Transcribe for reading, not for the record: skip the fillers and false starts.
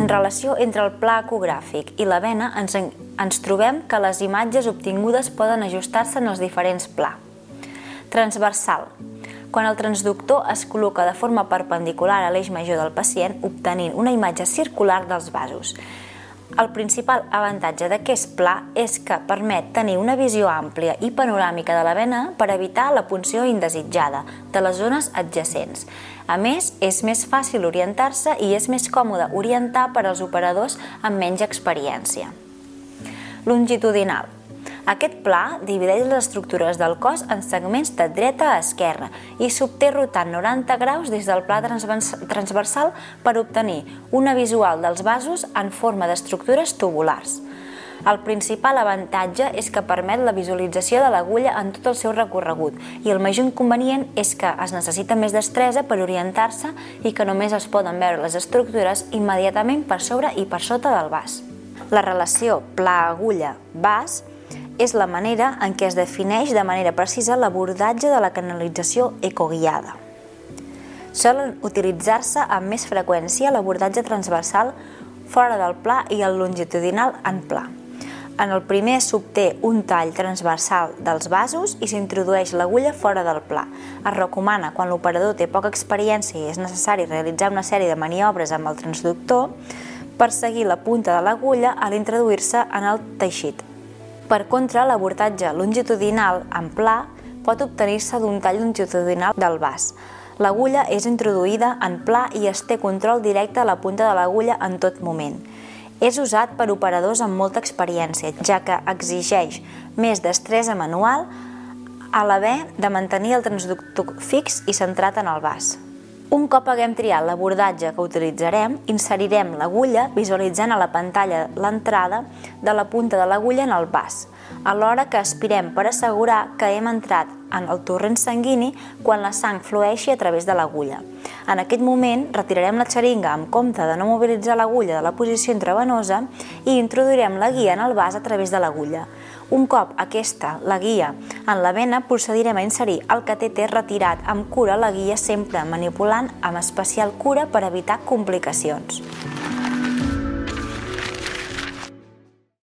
En relació entre el pla ecogràfic i la vena, ens trobem que les imatges obtingudes poden ajustar-se en els diferents plans. Transversal. Quan el transductor es col·loca de forma perpendicular a l'eix major del pacient, obtenint una imatge circular dels vasos. El principal avantatge d'aquest pla és que permet tenir una visió àmplia i panoràmica de la vena per evitar la punció indesitjada de les zones adjacents. A més, és més fàcil orientar-se i és més còmode orientar per als operadors amb menys experiència. Longitudinal. Aquest pla divideix les estructures del cos en segments de dreta a esquerra i s'obté rotant 90 graus des del pla transversal per obtenir una visual dels vasos en forma d'estructures tubulars. El principal avantatge és que permet la visualització de l'agulla en tot el seu recorregut i el major inconvenient és que es necessita més destresa per orientar-se i que només es poden veure les estructures immediatament per sobre i per sota del vas. La relació pla-agulla-vas és la manera en què es defineix de manera precisa l'abordatge de la canalització ecoguiada. Solen utilitzar-se amb més freqüència l'abordatge transversal fora del pla i el longitudinal en pla. En el primer s'obté un tall transversal dels vasos i s'introdueix l'agulla fora del pla. Es recomana, quan l'operador té poca experiència i és necessari realitzar una sèrie de maniobres amb el transductor, per seguir la punta de l'agulla a l'introduir-se en el teixit. Per contra, l'abordatge longitudinal en pla pot obtenir-se d'un tall longitudinal del vas. L'agulla és introduïda en pla i es té control directe a la punta de l'agulla en tot moment. És usat per operadors amb molta experiència, ja que exigeix més destresa manual a l'haver de mantenir el transductor fix i centrat en el vas. Un cop haguem triat l'abordatge que utilitzarem, inserirem l'agulla visualitzant a la pantalla l'entrada de la punta de l'agulla en el vas, alhora que aspirem per assegurar que hem entrat en el torrent sanguini quan la sang flueixi a través de l'agulla. En aquest moment retirarem la xeringa en compte de no mobilitzar l'agulla de la posició intravenosa i introduirem la guia en el vas a través de l'agulla. Un cop aquesta, la guia, en la vena, procedirem a inserir el catèter retirat amb cura la guia, sempre manipulant amb especial cura per evitar complicacions.